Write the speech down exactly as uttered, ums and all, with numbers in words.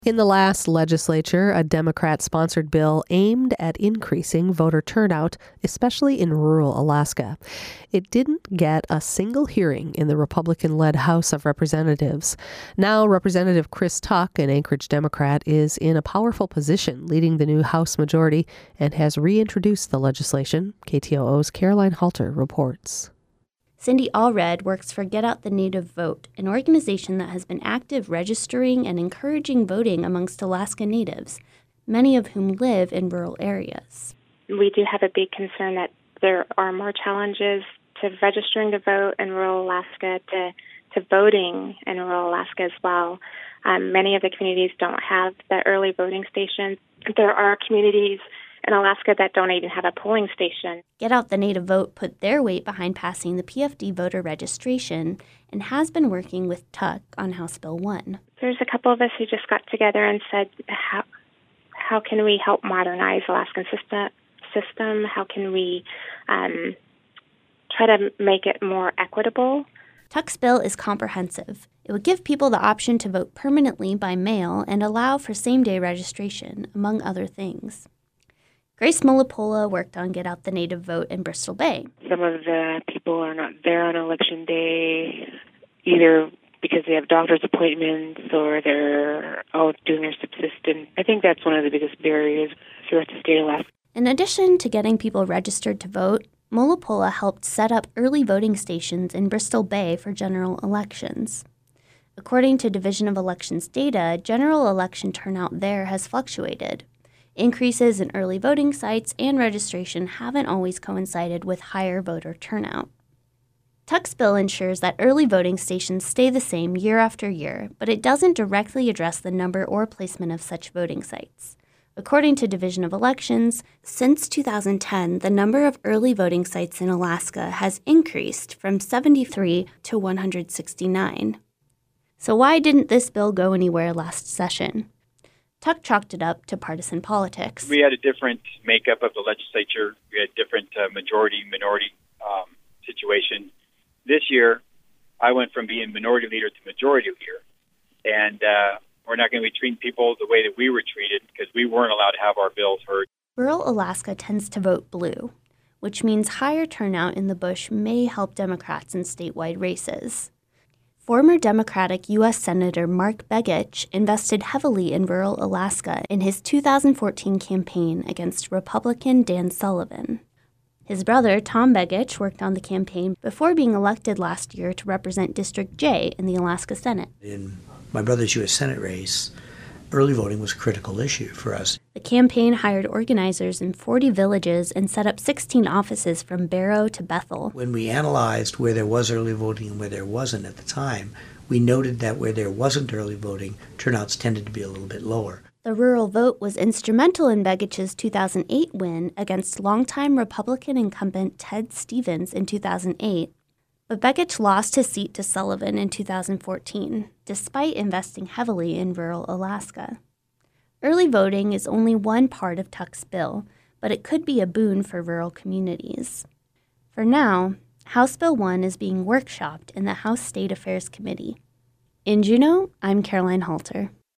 In the last legislature, a Democrat-sponsored bill aimed at increasing voter turnout, especially in rural Alaska. It didn't get a single hearing in the Republican-led House of Representatives. Now, Representative Chris Tuck, an Anchorage Democrat, is in a powerful position leading the new House majority and has reintroduced the legislation. K T O O's Caroline Halter reports. Cindy Allred works for Get Out the Native Vote, an organization that has been active registering and encouraging voting amongst Alaska Natives, many of whom live in rural areas. We do have a big concern that there are more challenges to registering to vote in rural Alaska, to, to voting in rural Alaska as well. Um, many of the communities don't have the early voting stations. There are communities in Alaska that don't even have a polling station. Get Out the Native Vote put their weight behind passing the P F D voter registration and has been working with Tuck on House Bill one. There's a couple of us who just got together and said, how, how can we help modernize Alaskan system? system? How can we um, try to make it more equitable? Tuck's bill is comprehensive. It would give people the option to vote permanently by mail and allow for same-day registration, among other things. Grace Mullapola worked on Get Out the Native Vote in Bristol Bay. Some of the people are not there on election day, either because they have doctor's appointments or they're out doing their subsistence. I think that's one of the biggest barriers throughout the state of Alaska. In addition to getting people registered to vote, Mullapola helped set up early voting stations in Bristol Bay for general elections. According to Division of Elections data, general election turnout there has fluctuated. Increases in early voting sites and registration haven't always coincided with higher voter turnout. Tuck's bill ensures that early voting stations stay the same year after year, but it doesn't directly address the number or placement of such voting sites. According to Division of Elections, since two thousand ten, the number of early voting sites in Alaska has increased from seventy-three to one hundred sixty-nine. So why didn't this bill go anywhere last session? Tuck chalked it up to partisan politics. We had a different makeup of the legislature. We had different uh, majority-minority um, situation. This year, I went from being minority leader to majority leader. And uh, we're not going to be treating people the way that we were treated because we weren't allowed to have our bills heard. Rural Alaska tends to vote blue, which means higher turnout in the bush may help Democrats in statewide races. Former Democratic U S Senator Mark Begich invested heavily in rural Alaska in his two thousand fourteen campaign against Republican Dan Sullivan. His brother, Tom Begich, worked on the campaign before being elected last year to represent District J in the Alaska Senate. In my brother's U S Senate race, early voting was a critical issue for us. The campaign hired organizers in forty villages and set up sixteen offices from Barrow to Bethel. When we analyzed where there was early voting and where there wasn't at the time, we noted that where there wasn't early voting, turnouts tended to be a little bit lower. The rural vote was instrumental in Begich's two thousand eight win against longtime Republican incumbent Ted Stevens in two thousand eight. But Begich lost his seat to Sullivan in two thousand fourteen, despite investing heavily in rural Alaska. Early voting is only one part of Tuck's bill, but it could be a boon for rural communities. For now, House Bill one is being workshopped in the House State Affairs Committee. In Juneau, I'm Caroline Halter.